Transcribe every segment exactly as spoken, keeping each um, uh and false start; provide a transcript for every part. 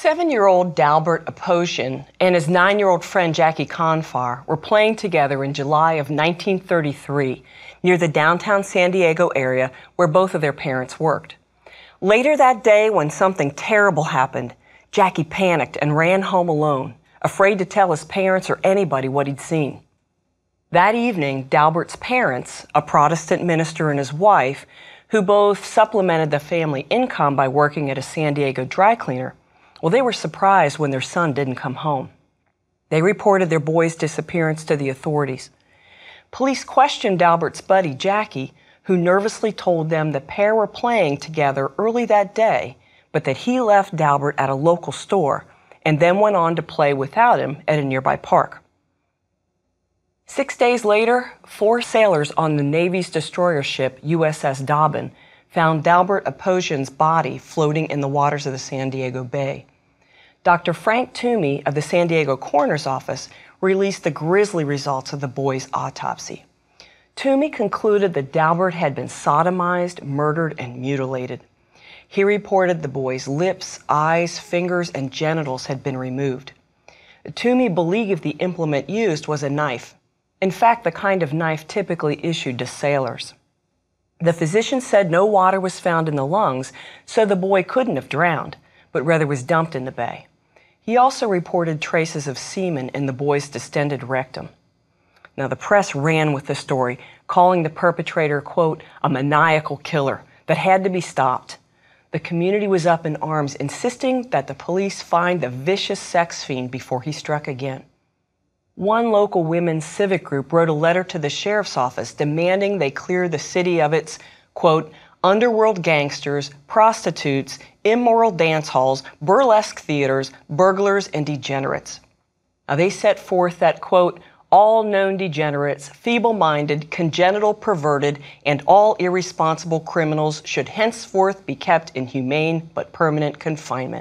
Seven-year-old Dalbert Aposhian and his nine-year-old friend Jackie Confar were playing together in July of nineteen thirty-three near the downtown San Diego area where both of their parents worked. Later that day, when something terrible happened, Jackie panicked and ran home alone, afraid to tell his parents or anybody what he'd seen. That evening, Dalbert's parents, a Protestant minister and his wife, who both supplemented the family income by working at a San Diego dry cleaner, well, they were surprised when their son didn't come home. They reported their boy's disappearance to the authorities. Police questioned Dalbert's buddy, Jackie, who nervously told them the pair were playing together early that day, but that he left Dalbert at a local store and then went on to play without him at a nearby park. Six days later, four sailors on the Navy's destroyer ship U S S Dobbin found Dalbert Aposhian's body floating in the waters of the San Diego Bay. Doctor Frank Toomey of the San Diego Coroner's Office released the grisly results of the boy's autopsy. Toomey concluded that Dalbert had been sodomized, murdered, and mutilated. He reported the boy's lips, eyes, fingers, and genitals had been removed. Toomey believed the implement used was a knife. In fact, the kind of knife typically issued to sailors. The physician said no water was found in the lungs, so the boy couldn't have drowned, but rather was dumped in the bay. He also reported traces of semen in the boy's distended rectum. Now, the press ran with the story, calling the perpetrator, quote, a maniacal killer that had to be stopped. The community was up in arms, insisting that the police find the vicious sex fiend before he struck again. One local women's civic group wrote a letter to the sheriff's office demanding they clear the city of its, quote, underworld gangsters, prostitutes, immoral dance halls, burlesque theaters, burglars, and degenerates. Now, they set forth that, quote, all known degenerates, feeble-minded, congenital perverted, and all irresponsible criminals should henceforth be kept in humane but permanent confinement.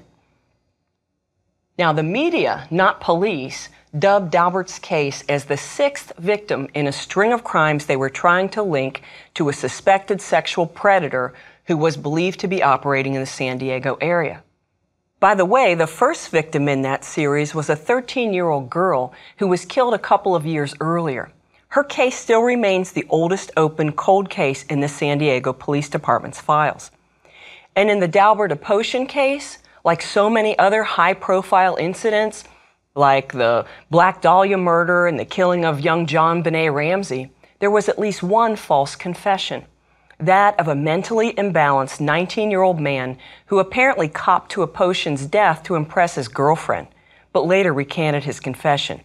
Now, the media, not police, dubbed Dalbert's case as the sixth victim in a string of crimes they were trying to link to a suspected sexual predator who was believed to be operating in the San Diego area. By the way, the first victim in that series was a thirteen-year-old girl who was killed a couple of years earlier. Her case still remains the oldest open cold case in the San Diego Police Department's files. And in the Dalbert Aposhian case, like so many other high-profile incidents, like the Black Dahlia murder and the killing of young John Benet Ramsey, there was at least one false confession, that of a mentally imbalanced nineteen-year-old man who apparently copped to Aposhian's death to impress his girlfriend, but later recanted his confession.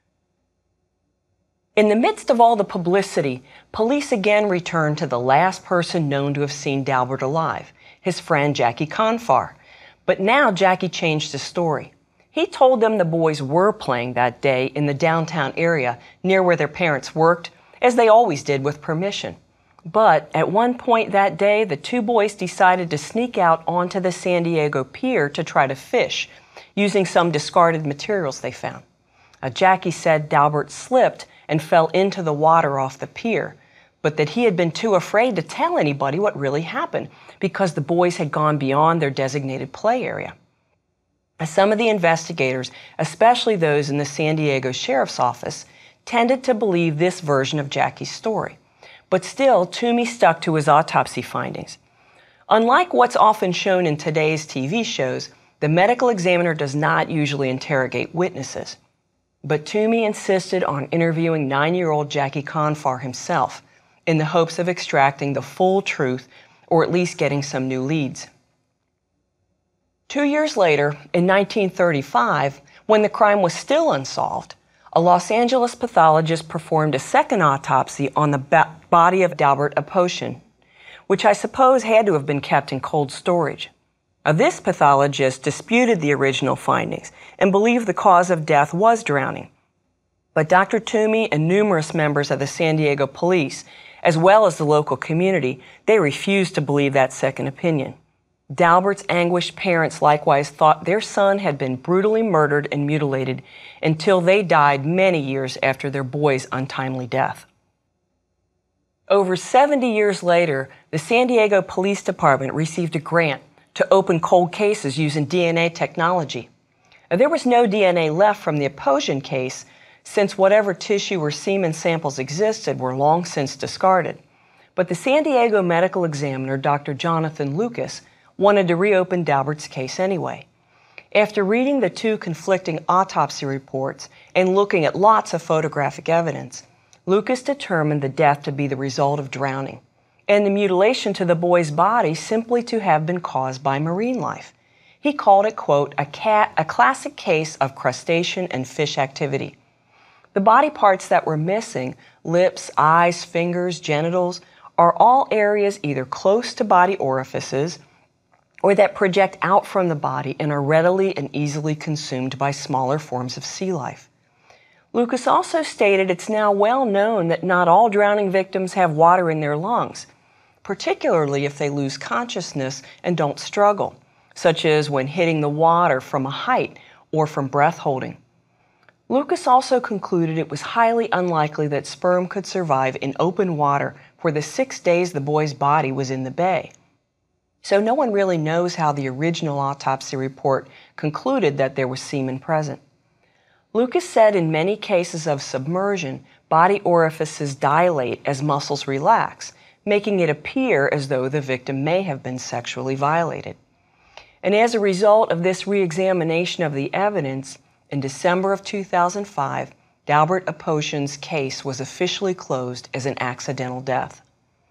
In the midst of all the publicity, police again returned to the last person known to have seen Dalbert alive, his friend Jackie Confar. But now Jackie changed his story. He told them the boys were playing that day in the downtown area near where their parents worked, as they always did with permission. But at one point that day, the two boys decided to sneak out onto the San Diego pier to try to fish, using some discarded materials they found. Uh, Jackie said Dalbert slipped and fell into the water off the pier, but that he had been too afraid to tell anybody what really happened because the boys had gone beyond their designated play area. Some of the investigators, especially those in the San Diego Sheriff's Office, tended to believe this version of Jackie's story. But still, Toomey stuck to his autopsy findings. Unlike what's often shown in today's T V shows, the medical examiner does not usually interrogate witnesses. But Toomey insisted on interviewing nine-year-old Jackie Confar himself in the hopes of extracting the full truth or at least getting some new leads. Two years later, in nineteen thirty-five, when the crime was still unsolved, a Los Angeles pathologist performed a second autopsy on the ba- body of Dalbert Aposhian, which I suppose had to have been kept in cold storage. Now, this pathologist disputed the original findings and believed the cause of death was drowning. But Doctor Toomey and numerous members of the San Diego police, as well as the local community, they refused to believe that second opinion. Dalbert's anguished parents likewise thought their son had been brutally murdered and mutilated until they died many years after their boy's untimely death. Over seventy years later, the San Diego Police Department received a grant to open cold cases using D N A technology. Now, there was no D N A left from the Aposhian case, since whatever tissue or semen samples existed were long since discarded. But the San Diego medical examiner, Doctor Jonathan Lucas, wanted to reopen Daubert's case anyway. After reading the two conflicting autopsy reports and looking at lots of photographic evidence, Lucas determined the death to be the result of drowning, and the mutilation to the boy's body simply to have been caused by marine life. He called it, quote, a, cat, a classic case of crustacean and fish activity. The body parts that were missing, lips, eyes, fingers, genitals, are all areas either close to body orifices or that project out from the body and are readily and easily consumed by smaller forms of sea life. Lucas also stated it's now well known that not all drowning victims have water in their lungs, particularly if they lose consciousness and don't struggle, such as when hitting the water from a height or from breath holding. Lucas also concluded it was highly unlikely that sperm could survive in open water for the six days the boy's body was in the bay. So no one really knows how the original autopsy report concluded that there was semen present. Lucas said in many cases of submersion, body orifices dilate as muscles relax, making it appear as though the victim may have been sexually violated. And as a result of this re-examination of the evidence, in December of two thousand five, Daubert Aposhian's case was officially closed as an accidental death.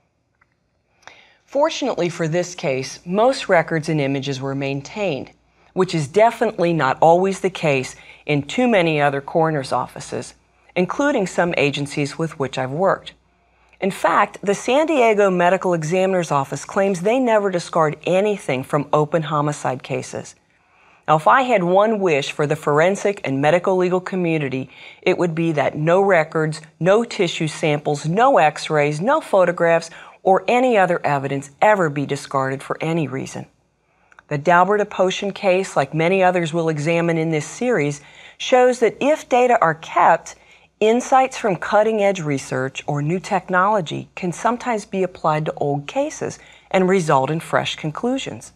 Fortunately for this case, most records and images were maintained, which is definitely not always the case in too many other coroner's offices, including some agencies with which I've worked. In fact, the San Diego Medical Examiner's Office claims they never discard anything from open homicide cases. Now, if I had one wish for the forensic and medical legal community, it would be that no records, no tissue samples, no x-rays, no photographs, or any other evidence ever be discarded for any reason. The Daubert Aposhian case, like many others we'll examine in this series, shows that if data are kept, insights from cutting-edge research or new technology can sometimes be applied to old cases and result in fresh conclusions.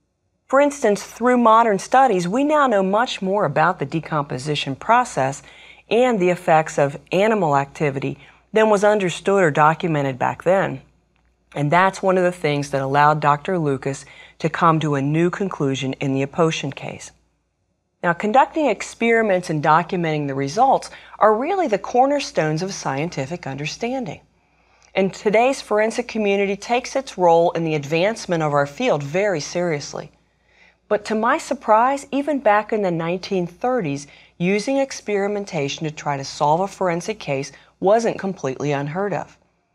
For instance, through modern studies, we now know much more about the decomposition process and the effects of animal activity than was understood or documented back then. And that's one of the things that allowed Doctor Lucas to come to a new conclusion in the Aposhian case. Now, conducting experiments and documenting the results are really the cornerstones of scientific understanding. And today's forensic community takes its role in the advancement of our field very seriously. But to my surprise, even back in the nineteen thirties, using experimentation to try to solve a forensic case wasn't completely unheard of.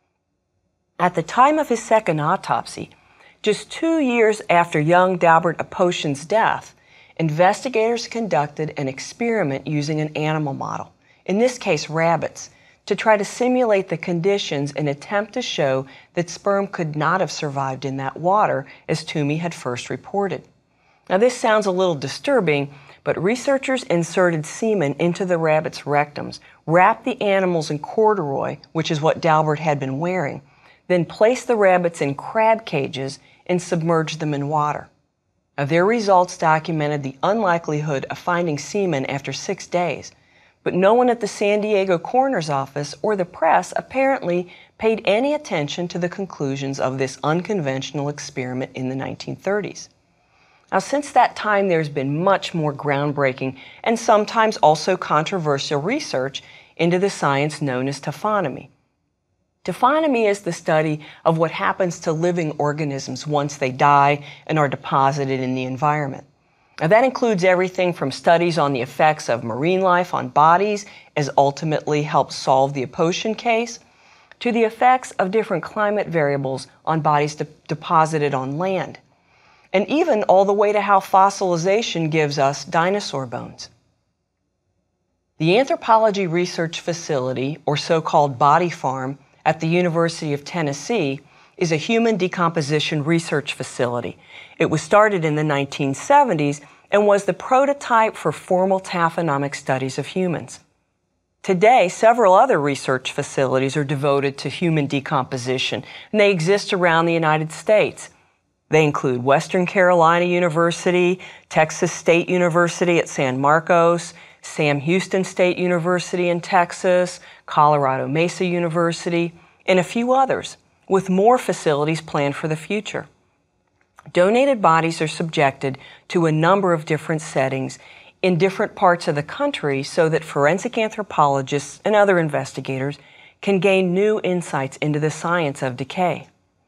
At the time of his second autopsy, just two years after young Daubert Aposhian's death, investigators conducted an experiment using an animal model, in this case rabbits, to try to simulate the conditions and attempt to show that sperm could not have survived in that water as Toomey had first reported. Now, this sounds a little disturbing, but researchers inserted semen into the rabbits' rectums, wrapped the animals in corduroy, which is what Daubert had been wearing, then placed the rabbits in crab cages and submerged them in water. Now, their results documented the unlikelihood of finding semen after six days, but no one at the San Diego Coroner's Office or the press apparently paid any attention to the conclusions of this unconventional experiment in the nineteen thirties. Now, since that time, there's been much more groundbreaking and sometimes also controversial research into the science known as taphonomy. Taphonomy is the study of what happens to living organisms once they die and are deposited in the environment. Now, that includes everything from studies on the effects of marine life on bodies, as ultimately helped solve the Aposhian case, to the effects of different climate variables on bodies de- deposited on land, and even all the way to how fossilization gives us dinosaur bones. The Anthropology Research Facility, or so-called Body Farm, at the University of Tennessee is a human decomposition research facility. It was started in the nineteen seventies and was the prototype for formal taphonomic studies of humans. Today, several other research facilities are devoted to human decomposition, and they exist around the United States. They include Western Carolina University, Texas State University at San Marcos, Sam Houston State University in Texas, Colorado Mesa University, and a few others, with more facilities planned for the future. Donated bodies are subjected to a number of different settings in different parts of the country so that forensic anthropologists and other investigators can gain new insights into the science of decay.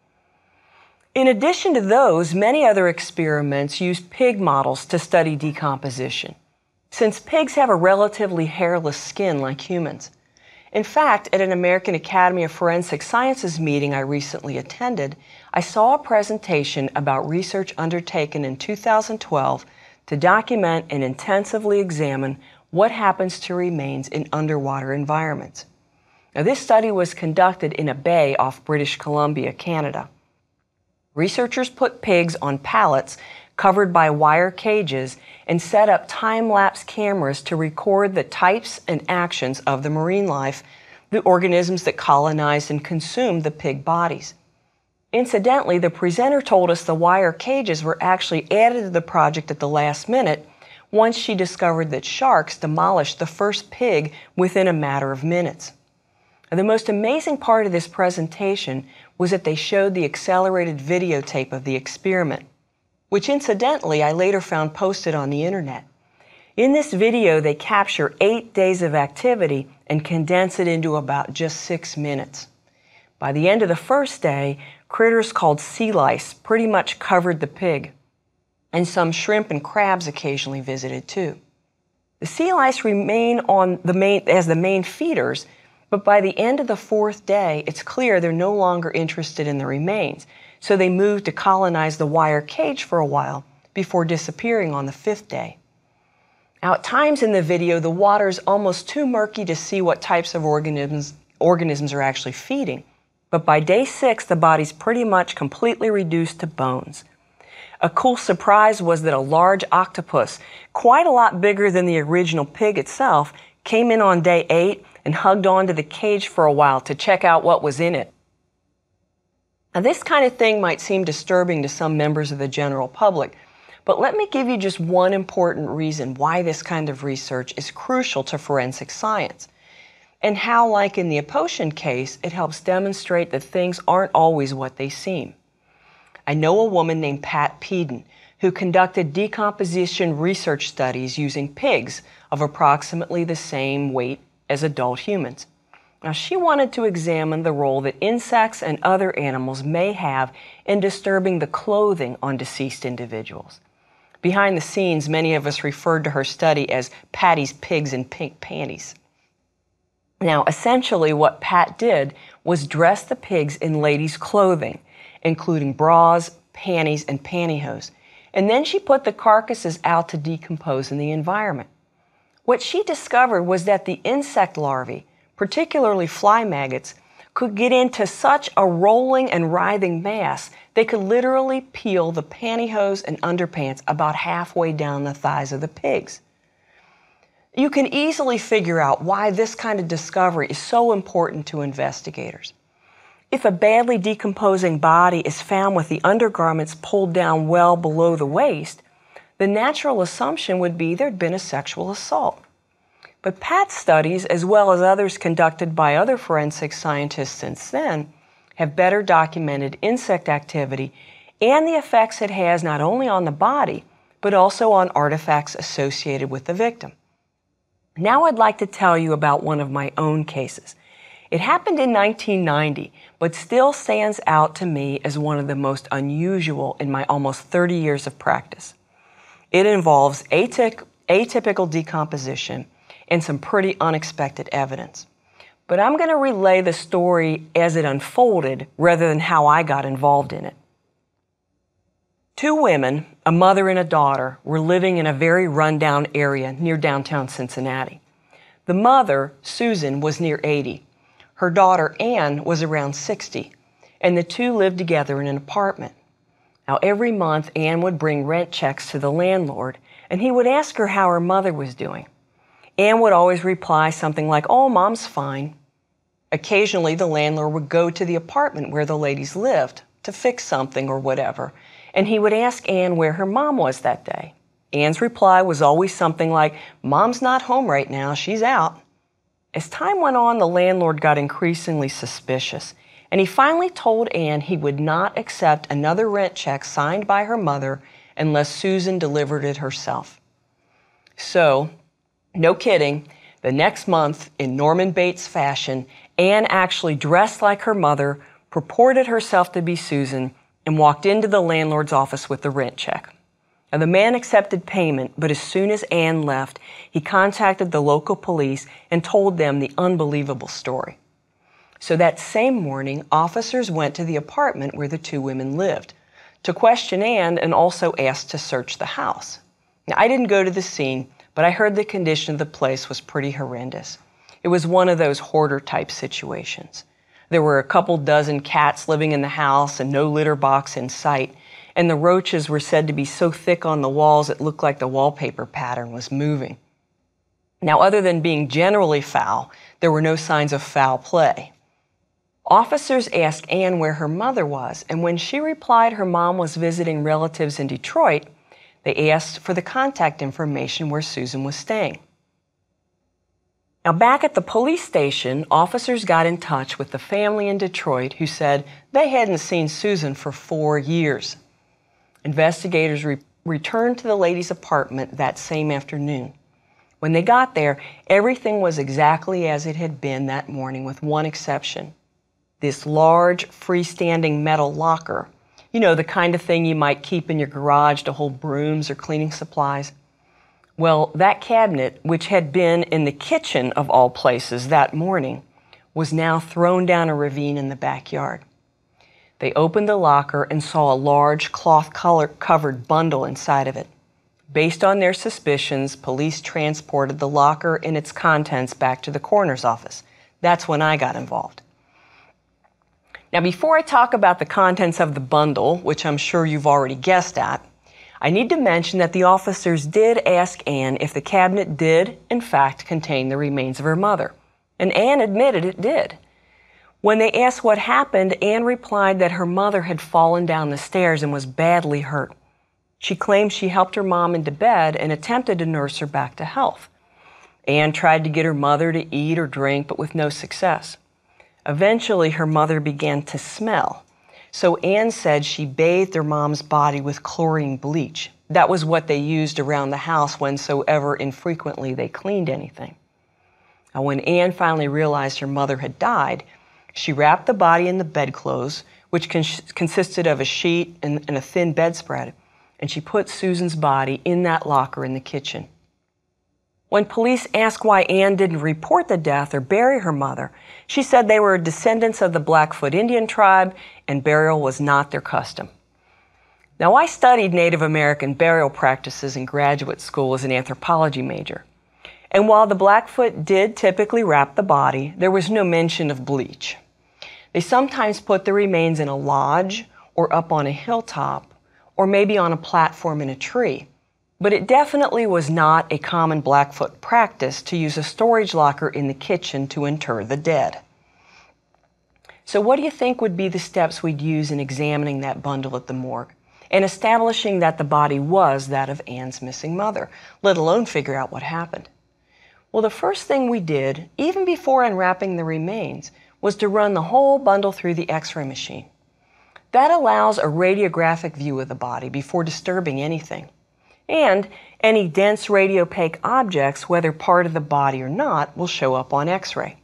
In addition to those, many other experiments use pig models to study decomposition, since pigs have a relatively hairless skin like humans. In fact, at an American Academy of Forensic Sciences meeting I recently attended, I saw a presentation about research undertaken in two thousand twelve to document and intensively examine what happens to remains in underwater environments. Now, this study was conducted in a bay off British Columbia, Canada. Researchers put pigs on pallets covered by wire cages and set up time-lapse cameras to record the types and actions of the marine life, the organisms that colonized and consumed the pig bodies. Incidentally, the presenter told us the wire cages were actually added to the project at the last minute once she discovered that sharks demolished the first pig within a matter of minutes. And the most amazing part of this presentation was that they showed the accelerated videotape of the experiment, which incidentally I later found posted on the internet. In this video, they capture eight days of activity and condense it into about just six minutes. By the end of the first day, critters called sea lice pretty much covered the pig, and some shrimp and crabs occasionally visited too. The sea lice remain on the main, as the main feeders, but by the end of the fourth day, it's clear they're no longer interested in the remains, so they move to colonize the wire cage for a while before disappearing on the fifth day. Now, at times in the video, the water is almost too murky to see what types of organisms, organisms are actually feeding, but by day six, the body's pretty much completely reduced to bones. A cool surprise was that a large octopus, quite a lot bigger than the original pig itself, came in on day eight and hugged onto the cage for a while to check out what was in it. Now, this kind of thing might seem disturbing to some members of the general public, but let me give you just one important reason why this kind of research is crucial to forensic science, and how, like in the Aposhen case, it helps demonstrate that things aren't always what they seem. I know a woman named Pat Peden who conducted decomposition research studies using pigs of approximately the same weight as adult humans. Now, she wanted to examine the role that insects and other animals may have in disturbing the clothing on deceased individuals. Behind the scenes, many of us referred to her study as Patty's Pigs in Pink Panties. Now, essentially what Pat did was dress the pigs in ladies' clothing, including bras, panties, and pantyhose, and then she put the carcasses out to decompose in the environment. What she discovered was that the insect larvae, particularly fly maggots, could get into such a rolling and writhing mass they could literally peel the pantyhose and underpants about halfway down the thighs of the pigs. You can easily figure out why this kind of discovery is so important to investigators. If a badly decomposing body is found with the undergarments pulled down well below the waist, the natural assumption would be there'd been a sexual assault. But Pat's studies, as well as others conducted by other forensic scientists since then, have better documented insect activity and the effects it has not only on the body, but also on artifacts associated with the victim. Now I'd like to tell you about one of my own cases. It happened in nineteen ninety, but still stands out to me as one of the most unusual in my almost thirty years of practice. It involves atyp- atypical decomposition and some pretty unexpected evidence. But I'm going to relay the story as it unfolded rather than how I got involved in it. Two women, a mother and a daughter, were living in a very rundown area near downtown Cincinnati. The mother, Susan, was near eighty. Her daughter, Ann, was around sixty, and the two lived together in an apartment. Now, every month, Ann would bring rent checks to the landlord, and he would ask her how her mother was doing. Ann would always reply something like, "Oh, Mom's fine." Occasionally, the landlord would go to the apartment where the ladies lived to fix something or whatever, and he would ask Ann where her mom was that day. Ann's reply was always something like, "Mom's not home right now, she's out." As time went on, the landlord got increasingly suspicious, and he finally told Ann he would not accept another rent check signed by her mother unless Susan delivered it herself. So, no kidding, the next month, in Norman Bates fashion, Ann actually dressed like her mother, purported herself to be Susan, and walked into the landlord's office with the rent check. Now, the man accepted payment, but as soon as Ann left, he contacted the local police and told them the unbelievable story. So that same morning, officers went to the apartment where the two women lived to question Ann and also asked to search the house. Now, I didn't go to the scene, but I heard the condition of the place was pretty horrendous. It was one of those hoarder-type situations. There were a couple dozen cats living in the house and no litter box in sight, and the roaches were said to be so thick on the walls it looked like the wallpaper pattern was moving. Now, other than being generally foul, there were no signs of foul play. Officers asked Ann where her mother was, and when she replied her mom was visiting relatives in Detroit, they asked for the contact information where Susan was staying. Now, back at the police station, officers got in touch with the family in Detroit who said they hadn't seen Susan for four years. Investigators re- returned to the lady's apartment that same afternoon. When they got there, everything was exactly as it had been that morning, with one exception. This large, freestanding metal locker, you know, the kind of thing you might keep in your garage to hold brooms or cleaning supplies. Well, that cabinet, which had been in the kitchen of all places that morning, was now thrown down a ravine in the backyard. They opened the locker and saw a large cloth-covered bundle inside of it. Based on their suspicions, police transported the locker and its contents back to the coroner's office. That's when I got involved. Now, before I talk about the contents of the bundle, which I'm sure you've already guessed at, I need to mention that the officers did ask Ann if the cabinet did, in fact, contain the remains of her mother. And Ann admitted it did. When they asked what happened, Ann replied that her mother had fallen down the stairs and was badly hurt. She claimed she helped her mom into bed and attempted to nurse her back to health. Ann tried to get her mother to eat or drink, but with no success. Eventually, her mother began to smell. So Ann said she bathed her mom's body with chlorine bleach. That was what they used around the house whensoever infrequently they cleaned anything. Now, when Ann finally realized her mother had died, she wrapped the body in the bedclothes, which cons- consisted of a sheet and, and a thin bedspread, and she put Susan's body in that locker in the kitchen. When police asked why Ann didn't report the death or bury her mother, she said they were descendants of the Blackfoot Indian tribe and burial was not their custom. Now, I studied Native American burial practices in graduate school as an anthropology major. And while the Blackfoot did typically wrap the body, there was no mention of bleach. They sometimes put the remains in a lodge or up on a hilltop or maybe on a platform in a tree. But it definitely was not a common Blackfoot practice to use a storage locker in the kitchen to inter the dead. So what do you think would be the steps we'd use in examining that bundle at the morgue and establishing that the body was that of Ann's missing mother, let alone figure out what happened? Well, the first thing we did, even before unwrapping the remains, was to run the whole bundle through the X-ray machine. That allows a radiographic view of the body before disturbing anything. And any dense radiopaque objects, whether part of the body or not, will show up on X-ray.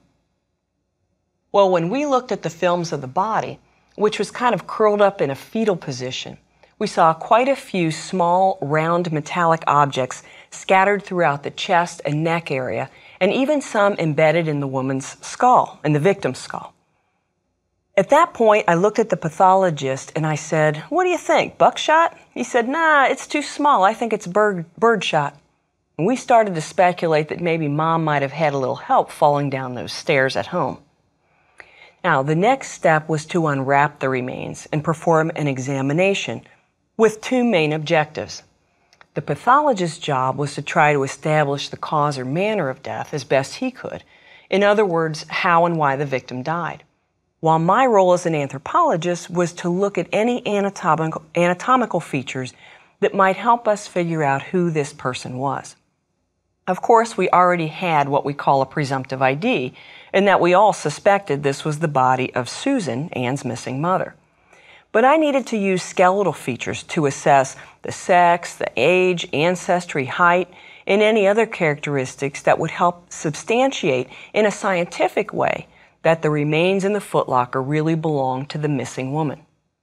Well, when we looked at the films of the body, which was kind of curled up in a fetal position, we saw quite a few small, round metallic objects scattered throughout the chest and neck area, and even some embedded in the woman's skull, in the victim's skull. At that point, I looked at the pathologist and I said, "What do you think, buckshot?" He said, "Nah, it's too small. I think it's bird, birdshot." And we started to speculate that maybe Mom might have had a little help falling down those stairs at home. Now, the next step was to unwrap the remains and perform an examination with two main objectives. The pathologist's job was to try to establish the cause or manner of death as best he could. In other words, how and why the victim died. while my role as an anthropologist was to look at any anatomical, anatomical features that might help us figure out who this person was. Of course, we already had what we call a presumptive I D, in that we all suspected this was the body of Susan, Ann's missing mother. But I needed to use skeletal features to assess the sex, the age, ancestry, height, and any other characteristics that would help substantiate in a scientific way that the remains in the footlocker really belonged to the missing woman.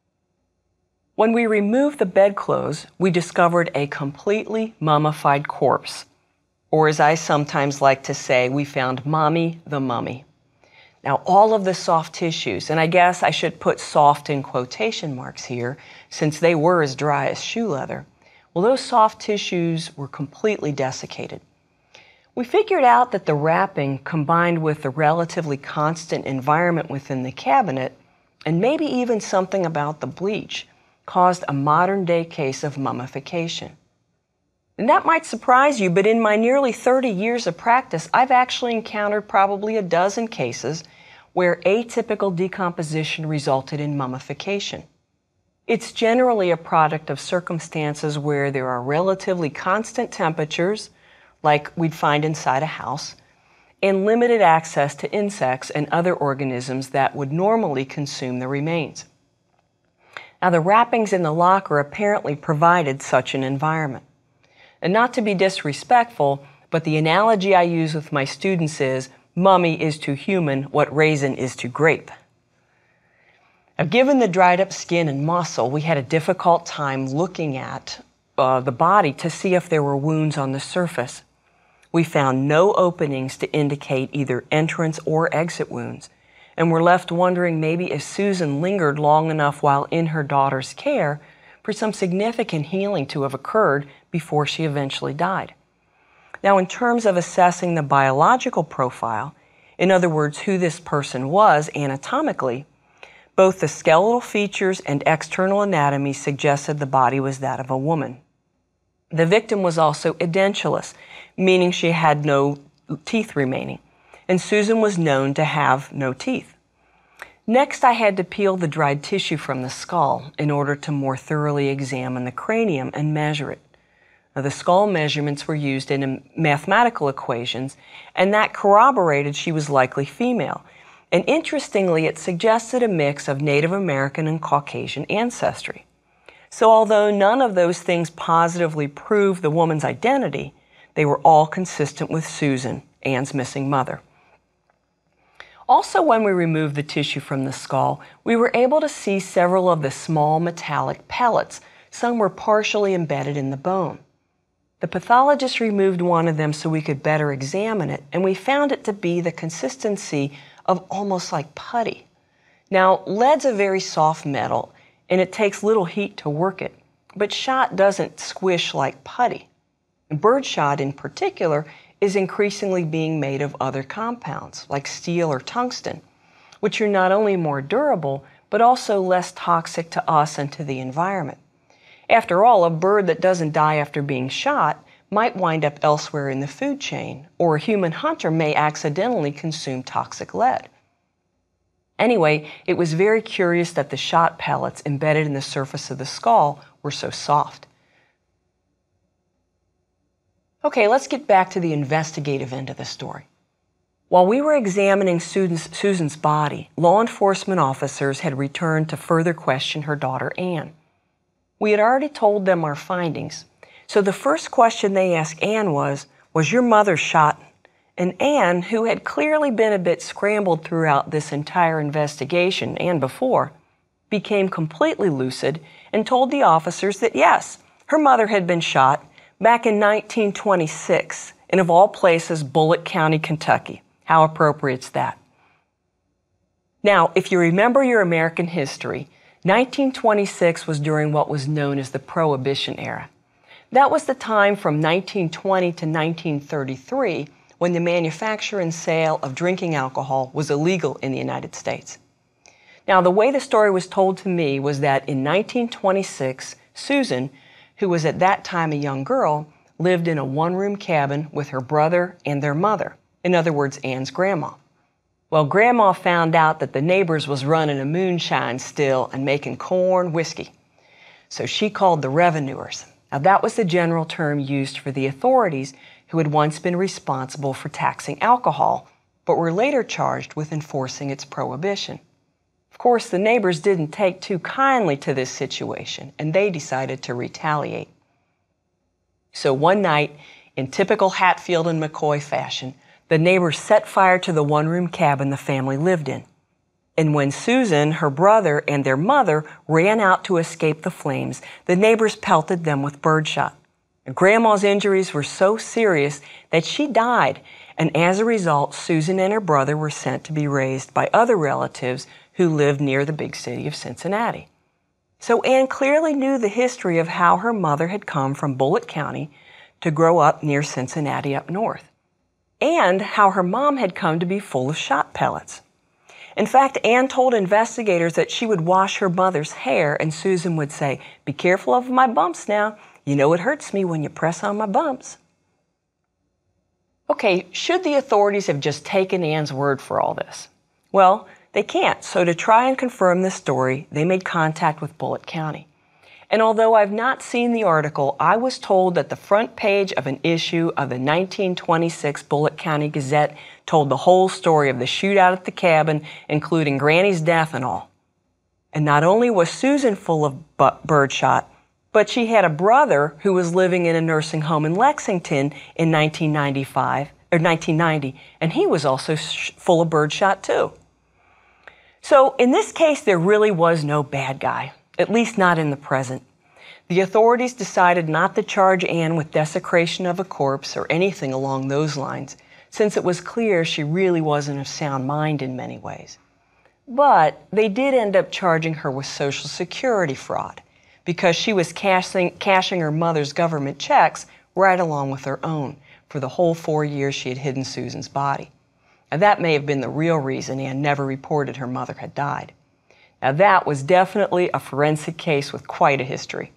When we removed the bedclothes, we discovered a completely mummified corpse. Or as I sometimes like to say, we found Mommy the mummy. Now, all of the soft tissues, and I guess I should put soft in quotation marks here, since they were as dry as shoe leather, well, those soft tissues were completely desiccated. We figured out that the wrapping, combined with the relatively constant environment within the cabinet, and maybe even something about the bleach, caused a modern-day case of mummification. And that might surprise you, but in my nearly thirty years of practice, I've actually encountered probably a dozen cases where atypical decomposition resulted in mummification. It's generally a product of circumstances where there are relatively constant temperatures, like we'd find inside a house, and limited access to insects and other organisms that would normally consume the remains. Now, the wrappings in the locker apparently provided such an environment. And not to be disrespectful, but the analogy I use with my students is, mummy is to human what raisin is to grape. Now, given the dried up skin and muscle, we had a difficult time looking at uh, the body to see if there were wounds on the surface. We found no openings to indicate either entrance or exit wounds, and were left wondering maybe if Susan lingered long enough while in her daughter's care for some significant healing to have occurred before she eventually died. Now, in terms of assessing the biological profile, in other words, who this person was anatomically, both the skeletal features and external anatomy suggested the body was that of a woman. The victim was also edentulous, meaning she had no teeth remaining, and Susan was known to have no teeth. Next, I had to peel the dried tissue from the skull in order to more thoroughly examine the cranium and measure it. Now, the skull measurements were used in mathematical equations, and that corroborated she was likely female. And interestingly, it suggested a mix of Native American and Caucasian ancestry. So although none of those things positively proved the woman's identity, they were all consistent with Susan, Ann's missing mother. Also, when we removed the tissue from the skull, we were able to see several of the small metallic pellets. Some were partially embedded in the bone. The pathologist removed one of them so we could better examine it, and we found it to be the consistency of almost like putty. Now, lead's a very soft metal, and it takes little heat to work it, but shot doesn't squish like putty. Birdshot, in particular, is increasingly being made of other compounds, like steel or tungsten, which are not only more durable, but also less toxic to us and to the environment. After all, a bird that doesn't die after being shot might wind up elsewhere in the food chain, or a human hunter may accidentally consume toxic lead. Anyway, it was very curious that the shot pellets embedded in the surface of the skull were so soft. Okay, let's get back to the investigative end of the story. While we were examining Susan's, Susan's body, law enforcement officers had returned to further question her daughter, Ann. We had already told them our findings, so the first question they asked Ann was, "Was your mother shot?" And Ann, who had clearly been a bit scrambled throughout this entire investigation and before, became completely lucid and told the officers that yes, her mother had been shot back in nineteen twenty-six, in of all places, Bullitt County, Kentucky. How appropriate's that? Now, if you remember your American history, nineteen twenty-six was during what was known as the Prohibition era. That was the time from nineteen twenty to nineteen thirty-three when the manufacture and sale of drinking alcohol was illegal in the United States. Now, the way the story was told to me was that in nineteen twenty-six, Susan, who was at that time a young girl, lived in a one-room cabin with her brother and their mother, in other words, Ann's grandma. Well, Grandma found out that the neighbors was running a moonshine still and making corn whiskey. So she called the revenuers. Now, that was the general term used for the authorities who had once been responsible for taxing alcohol, but were later charged with enforcing its prohibition. Of course, the neighbors didn't take too kindly to this situation, and they decided to retaliate. So one night, in typical Hatfield and McCoy fashion, the neighbors set fire to the one-room cabin the family lived in. And when Susan, her brother, and their mother ran out to escape the flames, the neighbors pelted them with birdshot. Grandma's injuries were so serious that she died, and as a result, Susan and her brother were sent to be raised by other relatives who lived near the big city of Cincinnati. So Ann clearly knew the history of how her mother had come from Bullitt County to grow up near Cincinnati up north, and how her mom had come to be full of shot pellets. In fact, Ann told investigators that she would wash her mother's hair, and Susan would say, "Be careful of my bumps now. You know it hurts me when you press on my bumps." Okay, should the authorities have just taken Ann's word for all this? Well, they can't, so to try and confirm this story, they made contact with Bullitt County. And although I've not seen the article, I was told that the front page of an issue of the nineteen twenty-six Bullitt County Gazette told the whole story of the shootout at the cabin, including Granny's death and all. And not only was Susan full of birdshot, but she had a brother who was living in a nursing home in Lexington in nineteen ninety-five, or nineteen ninety, and he was also full of birdshot too. So in this case, there really was no bad guy, at least not in the present. The authorities decided not to charge Ann with desecration of a corpse or anything along those lines, since it was clear she really wasn't of sound mind in many ways. But they did end up charging her with Social Security fraud, because she was cashing, cashing her mother's government checks right along with her own for the whole four years she had hidden Susan's body. Now, that may have been the real reason Ann never reported her mother had died. Now, that was definitely a forensic case with quite a history.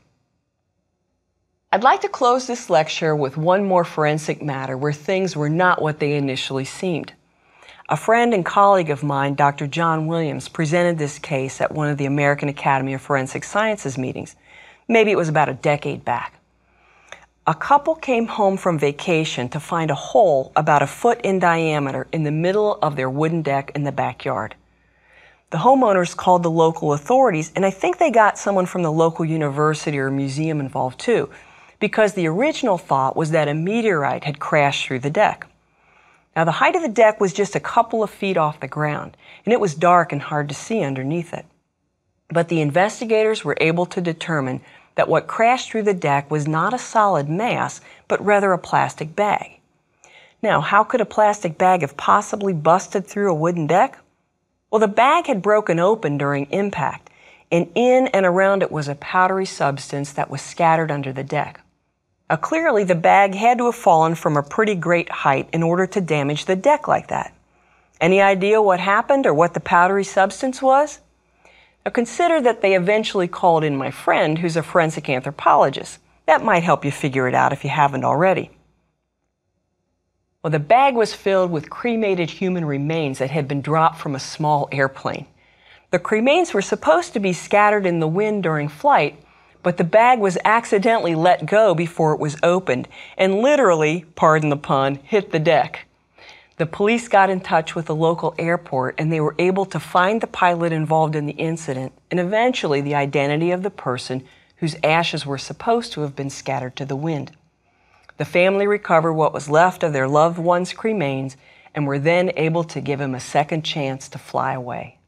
I'd like to close this lecture with one more forensic matter where things were not what they initially seemed. A friend and colleague of mine, Doctor John Williams, presented this case at one of the American Academy of Forensic Sciences meetings. Maybe it was about a decade back. A couple came home from vacation to find a hole about a foot in diameter in the middle of their wooden deck in the backyard. The homeowners called the local authorities, and I think they got someone from the local university or museum involved too, because the original thought was that a meteorite had crashed through the deck. Now, the height of the deck was just a couple of feet off the ground, and it was dark and hard to see underneath it. But the investigators were able to determine that what crashed through the deck was not a solid mass, but rather a plastic bag. Now, how could a plastic bag have possibly busted through a wooden deck? Well, the bag had broken open during impact, and in and around it was a powdery substance that was scattered under the deck. Now, clearly, the bag had to have fallen from a pretty great height in order to damage the deck like that. Any idea what happened or what the powdery substance was? Now, consider that they eventually called in my friend, who's a forensic anthropologist. That might help you figure it out if you haven't already. Well, the bag was filled with cremated human remains that had been dropped from a small airplane. The cremains were supposed to be scattered in the wind during flight, but the bag was accidentally let go before it was opened and literally, pardon the pun, hit the deck. The police got in touch with the local airport, and they were able to find the pilot involved in the incident and eventually the identity of the person whose ashes were supposed to have been scattered to the wind. The family recovered what was left of their loved one's cremains and were then able to give him a second chance to fly away.